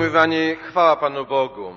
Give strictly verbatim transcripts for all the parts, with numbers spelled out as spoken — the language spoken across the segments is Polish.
miłowani, chwała Panu Bogu.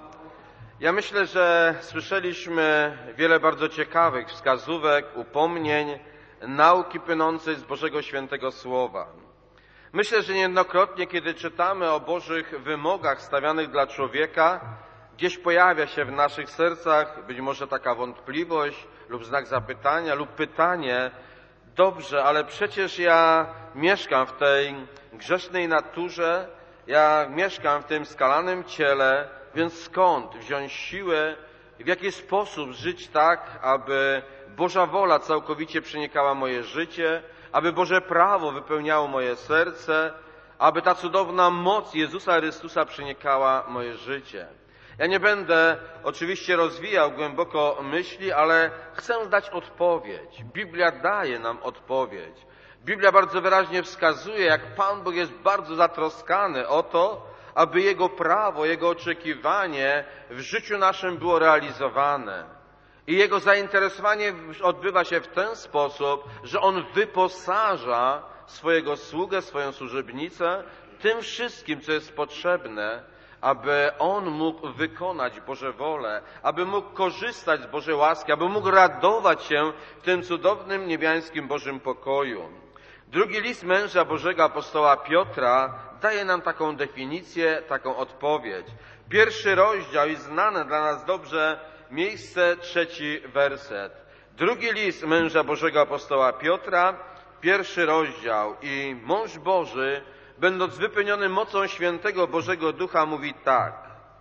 Ja myślę, że słyszeliśmy wiele bardzo ciekawych wskazówek, upomnień, nauki płynącej z Bożego Świętego Słowa. Myślę, że niejednokrotnie, kiedy czytamy o Bożych wymogach stawianych dla człowieka, gdzieś pojawia się w naszych sercach być może taka wątpliwość lub znak zapytania lub pytanie: dobrze, ale przecież ja mieszkam w tej grzesznej naturze, ja mieszkam w tym skalanym ciele, więc skąd wziąć siłę, w jaki sposób żyć tak, aby Boża wola całkowicie przenikała moje życie, aby Boże prawo wypełniało moje serce, aby ta cudowna moc Jezusa Chrystusa przenikała moje życie. Ja nie będę oczywiście rozwijał głęboko myśli, ale chcę dać odpowiedź. Biblia daje nam odpowiedź. Biblia bardzo wyraźnie wskazuje, jak Pan Bóg jest bardzo zatroskany o to, aby Jego prawo, Jego oczekiwanie w życiu naszym było realizowane. I Jego zainteresowanie odbywa się w ten sposób, że On wyposaża swojego sługę, swoją służebnicę tym wszystkim, co jest potrzebne, aby on mógł wykonać Boże wolę, aby mógł korzystać z Bożej łaski, aby mógł radować się w tym cudownym niebiańskim Bożym pokoju. Drugi list męża Bożego apostoła Piotra daje nam taką definicję, taką odpowiedź. Pierwszy rozdział i znane dla nas dobrze miejsce, trzeci werset. Drugi list męża Bożego apostoła Piotra, pierwszy rozdział i mąż Boży, będąc wypełniony mocą świętego Bożego Ducha, mówi tak: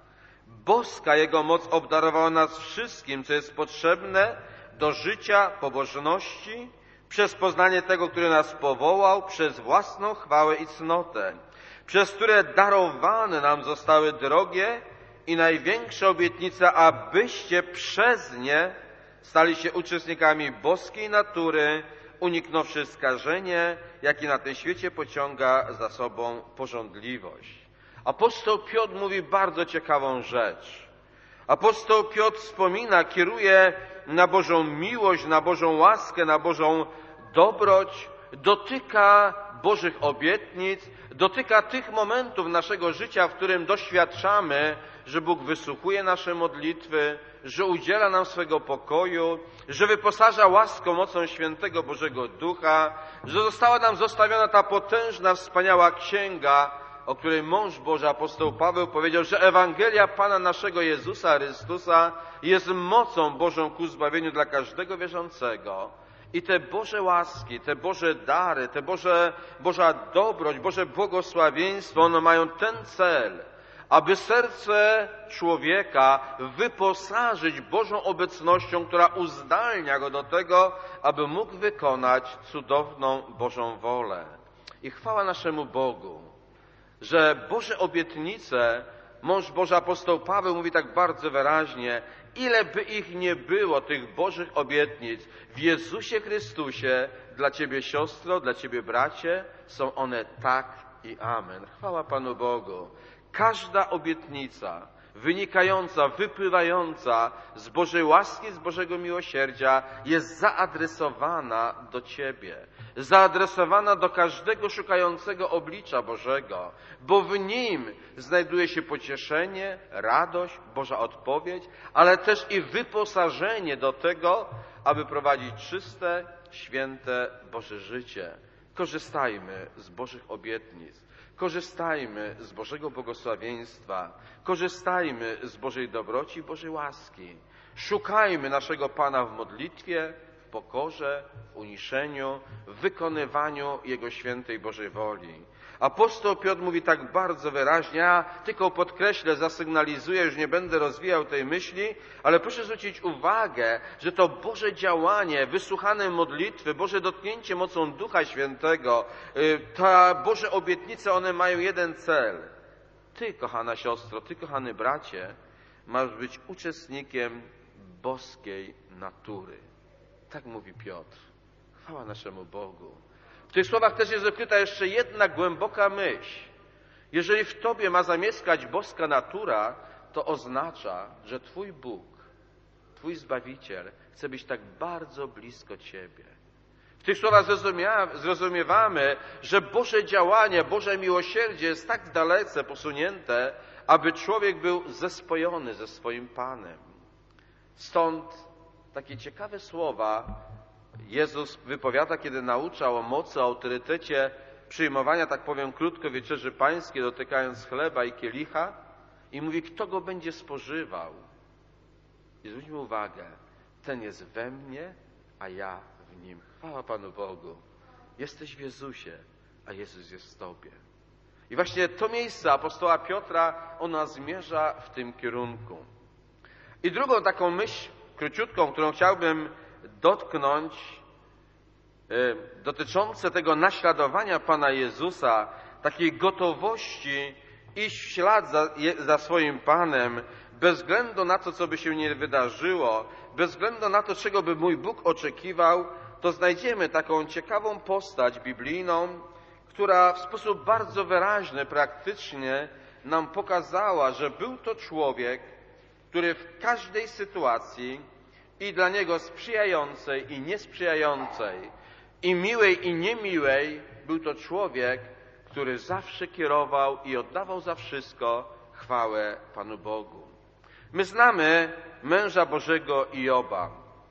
boska Jego moc obdarowała nas wszystkim, co jest potrzebne do życia pobożności, przez poznanie tego, który nas powołał, przez własną chwałę i cnotę, przez które darowane nam zostały drogie i największe obietnice, abyście przez nie stali się uczestnikami boskiej natury, uniknąwszy skażenie, jakie na tym świecie pociąga za sobą pożądliwość. Apostoł Piotr mówi bardzo ciekawą rzecz. Apostoł Piotr wspomina, kieruje na Bożą miłość, na Bożą łaskę, na Bożą dobroć, dotyka Bożych obietnic, dotyka tych momentów naszego życia, w którym doświadczamy, że Bóg wysłuchuje nasze modlitwy, że udziela nam swego pokoju, że wyposaża łaską, mocą świętego Bożego Ducha, że została nam zostawiona ta potężna, wspaniała księga, o której mąż Boży apostoł Paweł powiedział, że Ewangelia Pana naszego Jezusa Chrystusa jest mocą Bożą ku zbawieniu dla każdego wierzącego. I te Boże łaski, te Boże dary, te Boże, Boża dobroć, Boże błogosławieństwo, one mają ten cel, aby serce człowieka wyposażyć Bożą obecnością, która uzdalnia go do tego, aby mógł wykonać cudowną Bożą wolę. I chwała naszemu Bogu, że Boże obietnice, mąż Boży apostoł Paweł mówi tak bardzo wyraźnie, ile by ich nie było, tych Bożych obietnic, w Jezusie Chrystusie, dla Ciebie siostro, dla Ciebie bracie, są one tak i amen. Chwała Panu Bogu. Każda obietnica wynikająca, wypływająca z Bożej łaski, z Bożego miłosierdzia jest zaadresowana do Ciebie, zaadresowana do każdego szukającego oblicza Bożego, bo w Nim znajduje się pocieszenie, radość, Boża odpowiedź, ale też i wyposażenie do tego, aby prowadzić czyste, święte Boże życie. Korzystajmy z Bożych obietnic. Korzystajmy z Bożego błogosławieństwa, korzystajmy z Bożej dobroci, Bożej łaski. Szukajmy naszego Pana w modlitwie, w pokorze, w uniszeniu, w wykonywaniu Jego świętej Bożej woli. Apostoł Piotr mówi tak bardzo wyraźnie, ja tylko podkreślę, zasygnalizuję, już nie będę rozwijał tej myśli, ale proszę zwrócić uwagę, że to Boże działanie, wysłuchane modlitwy, Boże dotknięcie mocą Ducha Świętego, te Boże obietnice, one mają jeden cel. Ty, kochana siostro, ty, kochany bracie, masz być uczestnikiem boskiej natury. Tak mówi Piotr. Chwała naszemu Bogu. W tych słowach też jest ukryta jeszcze jedna głęboka myśl. Jeżeli w Tobie ma zamieszkać boska natura, to oznacza, że Twój Bóg, Twój Zbawiciel chce być tak bardzo blisko Ciebie. W tych słowach zrozumiewamy, że Boże działanie, Boże miłosierdzie jest tak dalece posunięte, aby człowiek był zespojony ze swoim Panem. Stąd takie ciekawe słowa Jezus wypowiada, kiedy nauczał o mocy, o autorytecie przyjmowania, tak powiem krótko, wieczerzy pańskiej, dotykając chleba i kielicha, i mówi, kto go będzie spożywał. I zwróćmy uwagę, ten jest we mnie, a ja w nim. Chwała Panu Bogu. Jesteś w Jezusie, a Jezus jest w Tobie. I właśnie to miejsce apostoła Piotra, ona zmierza w tym kierunku. I drugą taką myśl króciutką, którą chciałbym dotknąć, yy, dotyczące tego naśladowania Pana Jezusa, takiej gotowości iść w ślad za, za swoim Panem, bez względu na to, co by się nie wydarzyło, bez względu na to, czego by mój Bóg oczekiwał, to znajdziemy taką ciekawą postać biblijną, która w sposób bardzo wyraźny, praktycznie nam pokazała, że był to człowiek, który w każdej sytuacji, i dla niego sprzyjającej i niesprzyjającej, i miłej i niemiłej, był to człowiek, który zawsze kierował i oddawał za wszystko chwałę Panu Bogu. My znamy męża Bożego Ioba.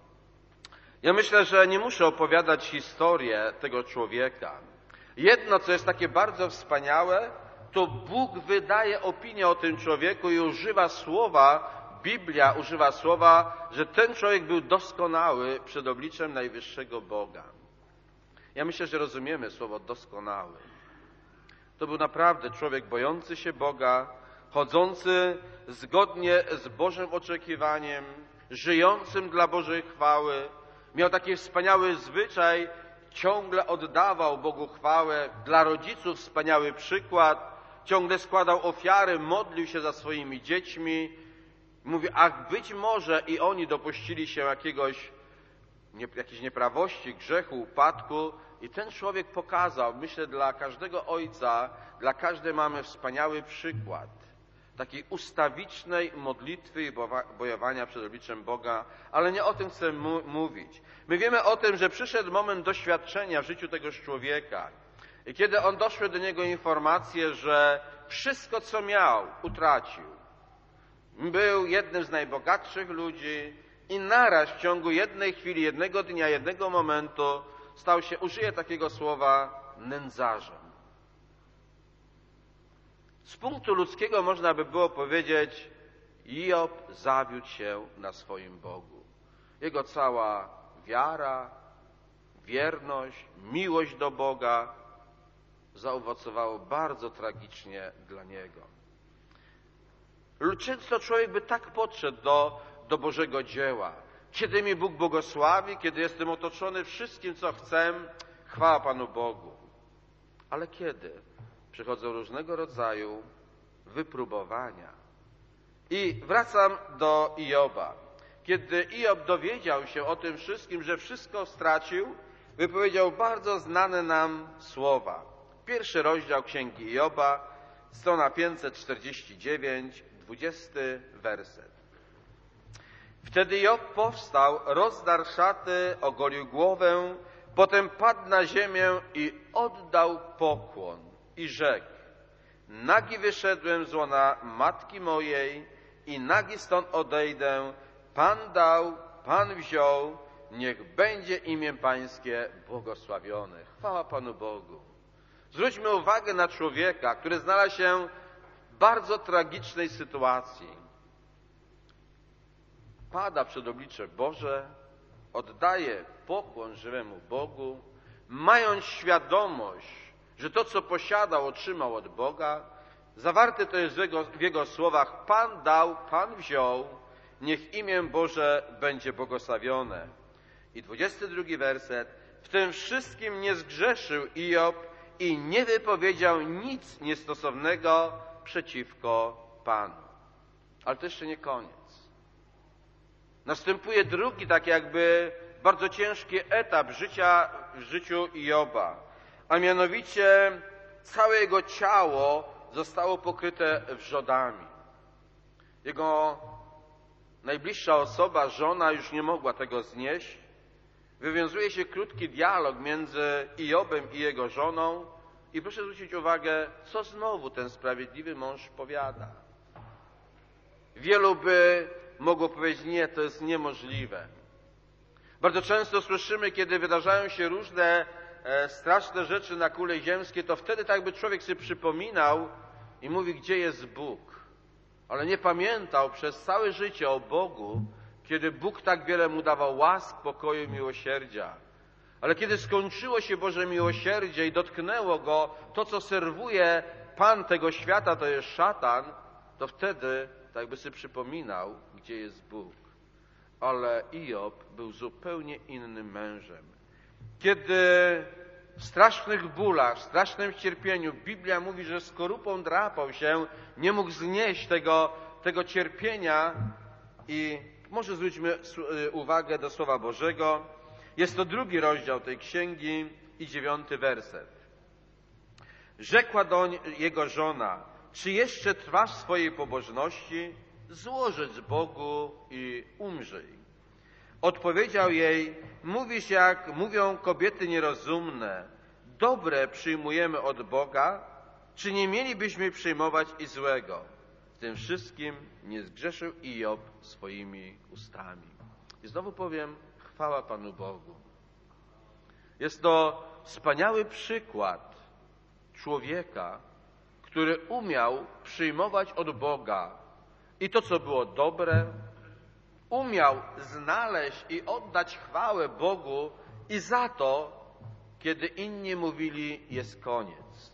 Ja myślę, że nie muszę opowiadać historię tego człowieka. Jedno, co jest takie bardzo wspaniałe, to Bóg wydaje opinię o tym człowieku i używa słowa, Biblia używa słowa, że ten człowiek był doskonały przed obliczem najwyższego Boga. Ja myślę, że rozumiemy słowo doskonały. To był naprawdę człowiek bojący się Boga, chodzący zgodnie z Bożym oczekiwaniem, żyjącym dla Bożej chwały. Miał taki wspaniały zwyczaj, ciągle oddawał Bogu chwałę, dla rodziców wspaniały przykład, ciągle składał ofiary, modlił się za swoimi dziećmi. Mówi, ach, być może i oni dopuścili się jakiegoś, nie, jakiejś nieprawości, grzechu, upadku, i ten człowiek pokazał, myślę, dla każdego ojca, dla każdej mamy wspaniały przykład takiej ustawicznej modlitwy i bojowania przed obliczem Boga, ale nie o tym chcę mu- mówić. My wiemy o tym, że przyszedł moment doświadczenia w życiu tegoż człowieka i kiedy on doszły do niego informacje, że wszystko, co miał, utracił. Był jednym z najbogatszych ludzi i naraz w ciągu jednej chwili, jednego dnia, jednego momentu stał się, użyję takiego słowa, nędzarzem. Z punktu ludzkiego można by było powiedzieć, Hiob zawiódł się na swoim Bogu. Jego cała wiara, wierność, miłość do Boga zaowocowało bardzo tragicznie dla niego. Często człowiek by tak podszedł do, do Bożego dzieła. Kiedy mi Bóg błogosławi, kiedy jestem otoczony wszystkim, co chcę, chwała Panu Bogu. Ale kiedy przychodzą różnego rodzaju wypróbowania. I wracam do Hioba. Kiedy Hiob dowiedział się o tym wszystkim, że wszystko stracił, wypowiedział bardzo znane nam słowa. Pierwszy rozdział Księgi Hioba, strona pięćset czterdzieści dziewięć, dwudziesty werset. Wtedy Hiob powstał, rozdarł szaty, ogolił głowę, potem padł na ziemię i oddał pokłon i rzekł: nagi wyszedłem z łona matki mojej i nagi stąd odejdę. Pan dał, Pan wziął, niech będzie imię Pańskie błogosławione. Chwała Panu Bogu. Zwróćmy uwagę na człowieka, który znalazł się w bardzo tragicznej sytuacji. Pada przed oblicze Boże, oddaje pokłon żywemu Bogu, mając świadomość, że to, co posiadał, otrzymał od Boga. Zawarte to jest w jego, w jego słowach: Pan dał, Pan wziął, niech imię Boże będzie błogosławione. I dwudziesty drugi werset. W tym wszystkim nie zgrzeszył Hiob i nie wypowiedział nic niestosownego przeciwko Panu. Ale to jeszcze nie koniec. Następuje drugi, tak jakby bardzo ciężki etap życia w życiu Hioba, a mianowicie całe jego ciało zostało pokryte wrzodami. Jego najbliższa osoba, żona, już nie mogła tego znieść wywiązuje się krótki dialog między Iobem i jego żoną i proszę zwrócić uwagę, co znowu ten sprawiedliwy mąż powiada. Wielu by mogło powiedzieć, nie, to jest niemożliwe. Bardzo często słyszymy, kiedy wydarzają się różne e, straszne rzeczy na kuli ziemskiej, to wtedy tak by człowiek sobie przypominał i mówi, gdzie jest Bóg. Ale nie pamiętał przez całe życie o Bogu, kiedy Bóg tak wiele mu dawał łask, pokoju i miłosierdzia. Ale kiedy skończyło się Boże miłosierdzie i dotknęło go to, co serwuje Pan tego świata, to jest szatan, to wtedy tak by sobie przypominał, gdzie jest Bóg. Ale Iob był zupełnie innym mężem. Kiedy w strasznych bólach, w strasznym cierpieniu, Biblia mówi, że skorupą drapał się, nie mógł znieść tego, tego cierpienia i może zwróćmy uwagę do Słowa Bożego. Jest to drugi rozdział tej księgi i dziewiąty werset. Rzekła do jego żona, czy jeszcze trwasz w swojej pobożności? Złożeć Bogu i umrzyj. Odpowiedział jej, mówisz jak mówią kobiety nierozumne, dobre przyjmujemy od Boga, czy nie mielibyśmy przyjmować i złego? W tym wszystkim nie zgrzeszył Iob swoimi ustami. I znowu powiem, chwała Panu Bogu. Jest to wspaniały przykład człowieka, który umiał przyjmować od Boga i to, co było dobre, umiał znaleźć i oddać chwałę Bogu i za to, kiedy inni mówili, jest koniec.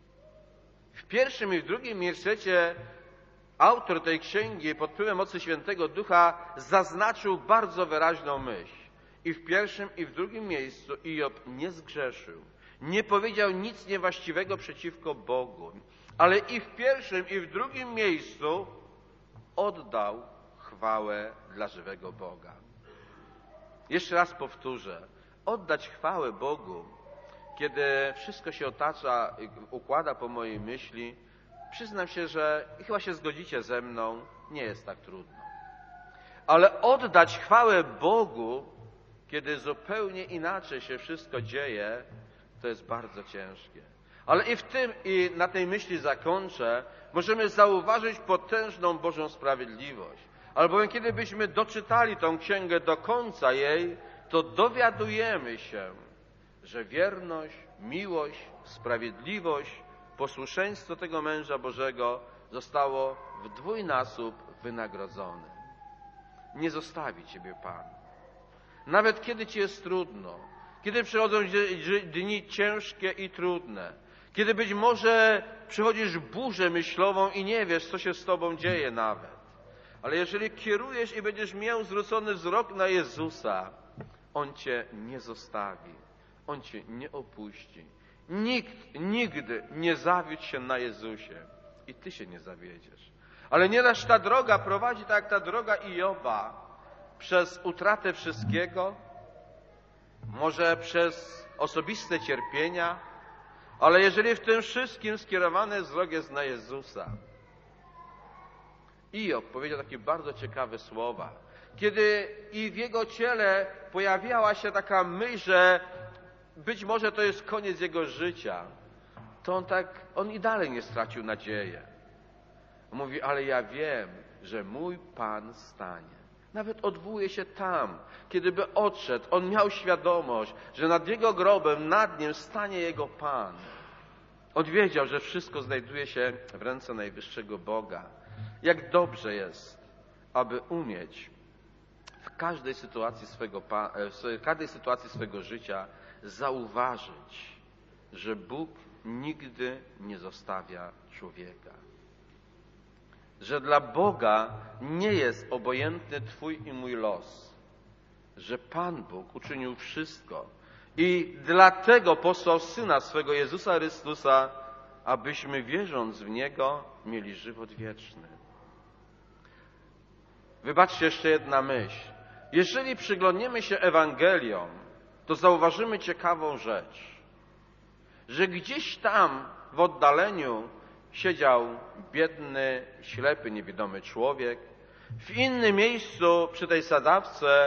W pierwszym i w drugim wersecie autor tej księgi pod wpływem mocy Świętego Ducha zaznaczył bardzo wyraźną myśl. I w pierwszym i w drugim miejscu Iob nie zgrzeszył. Nie powiedział nic niewłaściwego przeciwko Bogu. Ale i w pierwszym i w drugim miejscu oddał chwałę dla żywego Boga. Jeszcze raz powtórzę. Oddać chwałę Bogu, kiedy wszystko się otacza, układa po mojej myśli, przyznam się, że i chyba się zgodzicie ze mną, nie jest tak trudno. Ale oddać chwałę Bogu, kiedy zupełnie inaczej się wszystko dzieje, to jest bardzo ciężkie. Ale i w tym, i na tej myśli zakończę, możemy zauważyć potężną Bożą sprawiedliwość. Albowiem kiedy byśmy doczytali tą księgę do końca jej, to dowiadujemy się, że wierność, miłość, sprawiedliwość, posłuszeństwo tego męża Bożego zostało w dwójnasób wynagrodzone. Nie zostawi Ciebie Pan. Nawet kiedy Ci jest trudno, kiedy przychodzą dni ciężkie i trudne, kiedy być może przychodzisz burzę myślową i nie wiesz, co się z Tobą dzieje nawet. Ale jeżeli kierujesz i będziesz miał zwrócony wzrok na Jezusa, On Cię nie zostawi. On Cię nie opuści. Nikt nigdy nie zawiódł się na Jezusie. I Ty się nie zawiedziesz. Ale nieraz ta droga prowadzi tak jak ta droga Ioba przez utratę wszystkiego, może przez osobiste cierpienia, ale jeżeli w tym wszystkim skierowany wzrok jest na Jezusa. Iob powiedział takie bardzo ciekawe słowa. Kiedy i w jego ciele pojawiała się taka myśl, że być może to jest koniec jego życia, to on tak, on i dalej nie stracił nadziei. Mówi, ale ja wiem, że mój Pan stanie. Nawet odwołuje się tam, kiedyby odszedł, on miał świadomość, że nad jego grobem, nad nim stanie jego Pan. On wiedział, że wszystko znajduje się w ręce najwyższego Boga. Jak dobrze jest, aby umieć w każdej sytuacji swego, w każdej sytuacji swego życia zauważyć, że Bóg nigdy nie zostawia człowieka. Że dla Boga nie jest obojętny Twój i mój los. Że Pan Bóg uczynił wszystko i dlatego posłał Syna swego Jezusa Chrystusa, abyśmy wierząc w Niego mieli żywot wieczny. Wybaczcie, jeszcze jedna myśl. Jeżeli przyglądniemy się Ewangeliom, to zauważymy ciekawą rzecz, że gdzieś tam w oddaleniu siedział biedny, ślepy, niewidomy człowiek. W innym miejscu przy tej sadzawce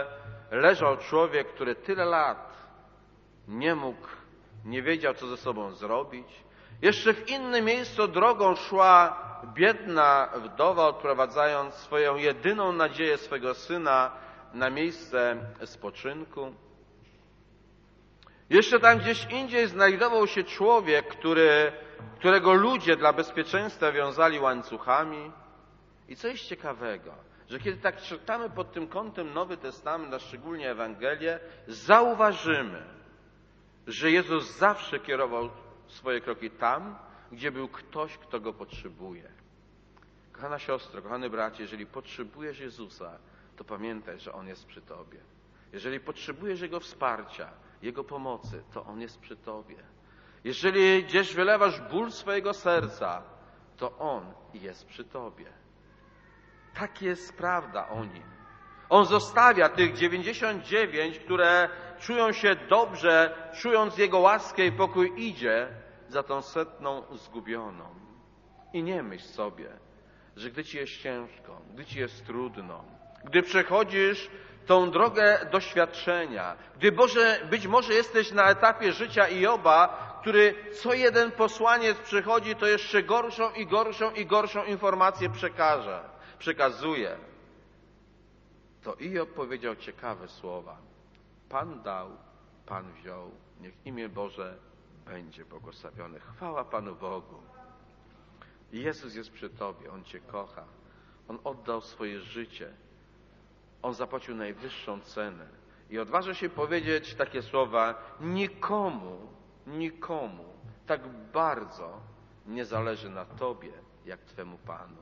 leżał człowiek, który tyle lat nie mógł, nie wiedział, co ze sobą zrobić. Jeszcze w innym miejscu drogą szła biedna wdowa, odprowadzając swoją jedyną nadzieję swego syna na miejsce spoczynku. Jeszcze tam gdzieś indziej znajdował się człowiek, który, którego ludzie dla bezpieczeństwa wiązali łańcuchami. I co jest ciekawego, że kiedy tak czytamy pod tym kątem Nowy Testament, a szczególnie Ewangelię, zauważymy, że Jezus zawsze kierował swoje kroki tam, gdzie był ktoś, kto go potrzebuje. Kochana siostro, kochany bracie, jeżeli potrzebujesz Jezusa, to pamiętaj, że On jest przy tobie. Jeżeli potrzebujesz Jego wsparcia, Jego pomocy, to On jest przy tobie. Jeżeli gdzieś wylewasz ból swojego serca, to On jest przy tobie. Tak jest prawda o Nim. On zostawia tych dziewięćdziesiąt dziewięć, które czują się dobrze, czując Jego łaskę i pokój, idzie za tą setną zgubioną. I nie myśl sobie, że gdy ci jest ciężko, gdy ci jest trudno, gdy przechodzisz tą drogę doświadczenia, gdy Boże, być może jesteś na etapie życia Ioba, który co jeden posłaniec przychodzi, to jeszcze gorszą i gorszą i gorszą informację przekaże, przekazuje. To Iob powiedział ciekawe słowa. Pan dał, Pan wziął, niech imię Boże będzie błogosławione. Chwała Panu Bogu. Jezus jest przy tobie, On cię kocha. On oddał swoje życie. On zapłacił najwyższą cenę. I odważę się powiedzieć takie słowa: nikomu, nikomu tak bardzo nie zależy na tobie, jak twemu Panu.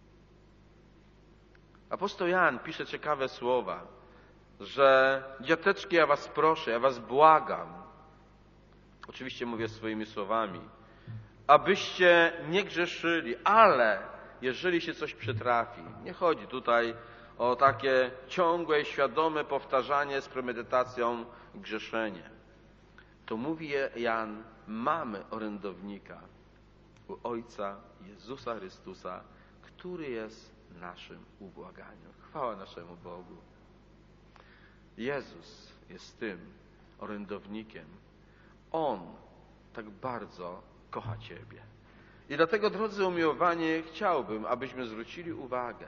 Apostoł Jan pisze ciekawe słowa, że dziateczki, ja was proszę, ja was błagam, oczywiście mówię swoimi słowami, abyście nie grzeszyli, ale jeżeli się coś przytrafi, nie chodzi tutaj o takie ciągłe, świadome powtarzanie z premedytacją grzeszenie. To mówi Jan, mamy orędownika u Ojca Jezusa Chrystusa, który jest naszym ubłaganiem. Chwała naszemu Bogu. Jezus jest tym orędownikiem. On tak bardzo kocha Ciebie. I dlatego, drodzy umiłowani, chciałbym, abyśmy zwrócili uwagę,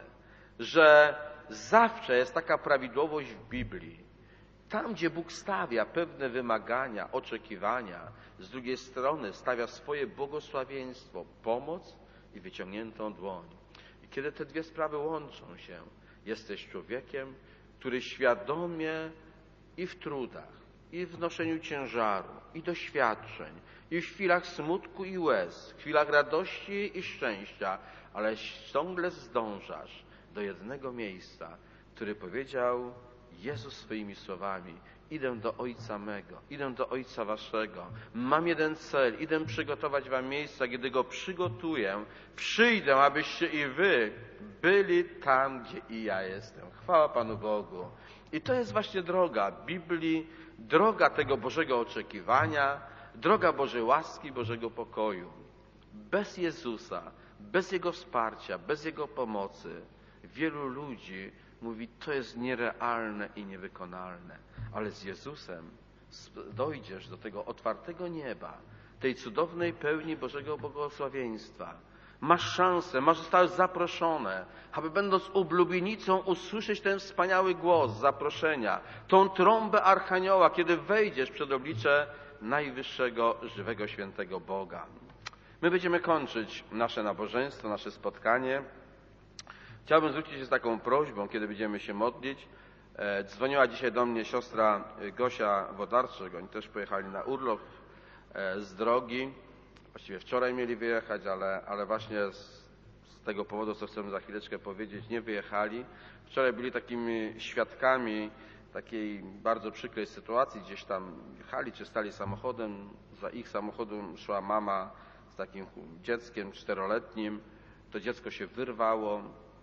że zawsze jest taka prawidłowość w Biblii. Tam, gdzie Bóg stawia pewne wymagania, oczekiwania, z drugiej strony stawia swoje błogosławieństwo, pomoc i wyciągniętą dłoń. I kiedy te dwie sprawy łączą się, jesteś człowiekiem, który świadomie i w trudach, i w noszeniu ciężaru, i doświadczeń, i w chwilach smutku i łez, w chwilach radości i szczęścia, ale ciągle zdążasz do jednego miejsca, który powiedział Jezus swoimi słowami: idę do Ojca mego, idę do Ojca waszego, mam jeden cel, idę przygotować wam miejsca, gdy go przygotuję, przyjdę, abyście i wy byli tam, gdzie i ja jestem. Chwała Panu Bogu. I to jest właśnie droga Biblii, droga tego Bożego oczekiwania, droga Bożej łaski, Bożego pokoju. Bez Jezusa, bez Jego wsparcia, bez Jego pomocy wielu ludzi mówi, to jest nierealne i niewykonalne. Ale z Jezusem dojdziesz do tego otwartego nieba, tej cudownej pełni Bożego błogosławieństwa. Masz szansę, masz zostałeś zaproszone, aby będąc oblubienicą usłyszeć ten wspaniały głos zaproszenia, tą trąbę Archanioła, kiedy wejdziesz przed oblicze najwyższego, żywego, świętego Boga. My będziemy kończyć nasze nabożeństwo, nasze spotkanie. Chciałbym zwrócić się z taką prośbą, kiedy będziemy się modlić. E, dzwoniła dzisiaj do mnie siostra Gosia Wodarczyk. Oni też pojechali na urlop e, z drogi. Właściwie wczoraj mieli wyjechać, ale, ale właśnie z, z tego powodu, co chcemy za chwileczkę powiedzieć, nie wyjechali. Wczoraj byli takimi świadkami takiej bardzo przykrej sytuacji. Gdzieś tam jechali czy stali samochodem. Za ich samochodem szła mama z takim dzieckiem czteroletnim. To dziecko się wyrwało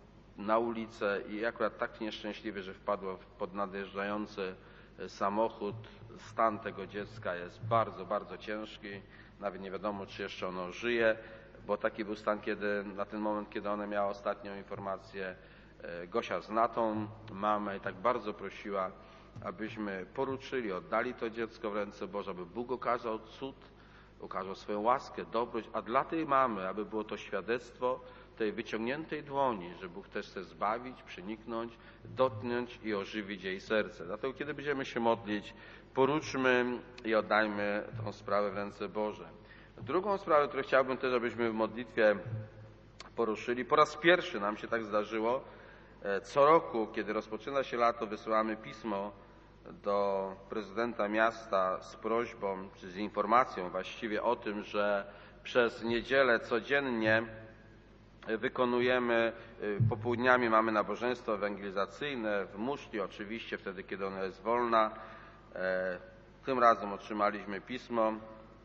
na ulicę i akurat tak nieszczęśliwie, że wpadło pod nadjeżdżający samochód. Stan tego dziecka jest bardzo, bardzo ciężki. Nawet nie wiadomo, czy jeszcze ono żyje, bo taki był stan, kiedy na ten moment, kiedy ona miała ostatnią informację. Gosia zna tą mamę i tak bardzo prosiła, abyśmy poruczyli, oddali to dziecko w ręce Boże, aby Bóg okazał cud, okazał swoją łaskę, dobroć, a dla tej mamy, aby było to świadectwo tej wyciągniętej dłoni, że Bóg też chce zbawić, przeniknąć, dotknąć i ożywić jej serce. Dlatego, kiedy będziemy się modlić, poruczmy i oddajmy tę sprawę w ręce Boże. Drugą sprawę, którą chciałbym też, abyśmy w modlitwie poruszyli, po raz pierwszy nam się tak zdarzyło, co roku, kiedy rozpoczyna się lato, wysyłamy pismo do prezydenta miasta z prośbą, czy z informacją właściwie o tym, że przez niedzielę codziennie wykonujemy, popołudniami mamy nabożeństwo ewangelizacyjne w muszli, oczywiście wtedy, kiedy ona jest wolna. Tym razem otrzymaliśmy pismo,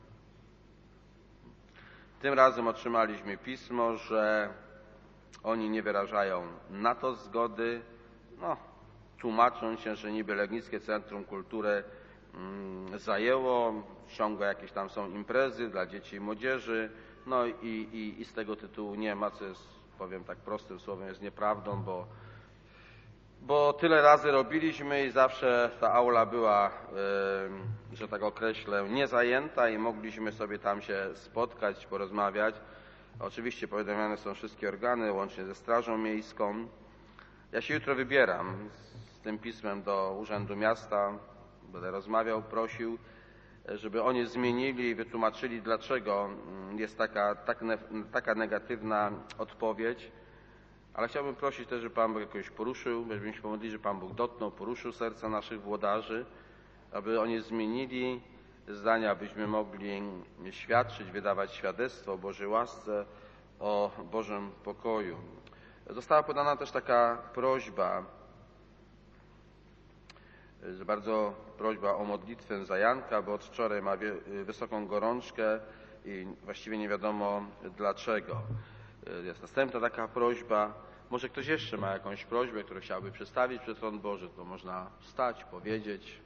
tym razem otrzymaliśmy pismo, że oni nie wyrażają na to zgody, no, tłumaczą się, że niby Legnickie Centrum Kultury mm, zajęło, ciągle jakieś tam są imprezy dla dzieci i młodzieży, no i, i, i z tego tytułu nie ma, co jest, powiem tak prostym słowem, jest nieprawdą, bo, bo tyle razy robiliśmy i zawsze ta aula była, yy, że tak określę, niezajęta i mogliśmy sobie tam się spotkać, porozmawiać. Oczywiście powiadamiane są wszystkie organy, łącznie ze Strażą Miejską. Ja się jutro wybieram z tym pismem do Urzędu Miasta, będę rozmawiał, prosił, żeby oni zmienili i wytłumaczyli, dlaczego jest taka, tak, taka negatywna odpowiedź. Ale chciałbym prosić też, żeby Pan Bóg jakoś poruszył, żebyśmy się pomodlili, że Pan Bóg dotknął, poruszył serca naszych włodarzy, aby oni zmienili zdania, abyśmy mogli świadczyć, wydawać świadectwo o Bożej łasce, o Bożym pokoju. Została podana też taka prośba, bardzo prośba o modlitwę za Janka, bo od wczoraj ma wysoką gorączkę i właściwie nie wiadomo dlaczego. Jest następna taka prośba. Może ktoś jeszcze ma jakąś prośbę, którą chciałby przedstawić przed tron Boży, to można wstać, powiedzieć.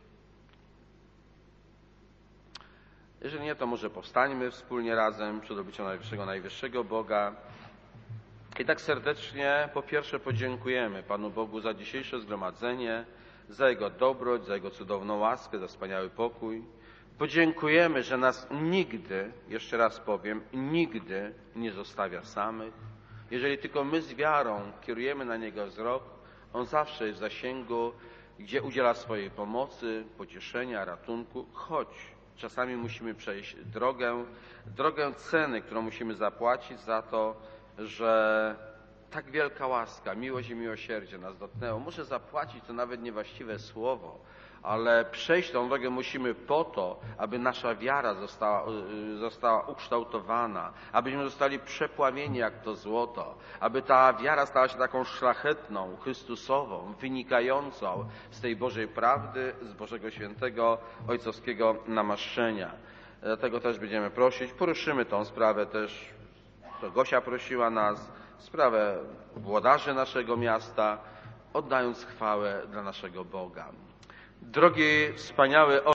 Jeżeli nie, to może powstańmy wspólnie razem przed obliczem najwyższego, najwyższego Boga. I tak serdecznie po pierwsze podziękujemy Panu Bogu za dzisiejsze zgromadzenie, za Jego dobroć, za Jego cudowną łaskę, za wspaniały pokój. Podziękujemy, że nas nigdy, jeszcze raz powiem, nigdy nie zostawia samych. Jeżeli tylko my z wiarą kierujemy na Niego wzrok, On zawsze jest w zasięgu, gdzie udziela swojej pomocy, pocieszenia, ratunku, choć czasami musimy przejść drogę, drogę ceny, którą musimy zapłacić za to, że tak wielka łaska, miłość i miłosierdzie nas dotknęło. Muszę zapłacić, to nawet niewłaściwe słowo, ale przejść tą drogę musimy po to, aby nasza wiara została, została ukształtowana, abyśmy zostali przepławieni jak to złoto, aby ta wiara stała się taką szlachetną, chrystusową, wynikającą z tej Bożej prawdy, z Bożego Świętego, Ojcowskiego namaszczenia. Dlatego też będziemy prosić, poruszymy tą sprawę też, to Gosia prosiła nas, sprawę włodarzy naszego miasta, oddając chwałę dla naszego Boga. Drogi wspaniały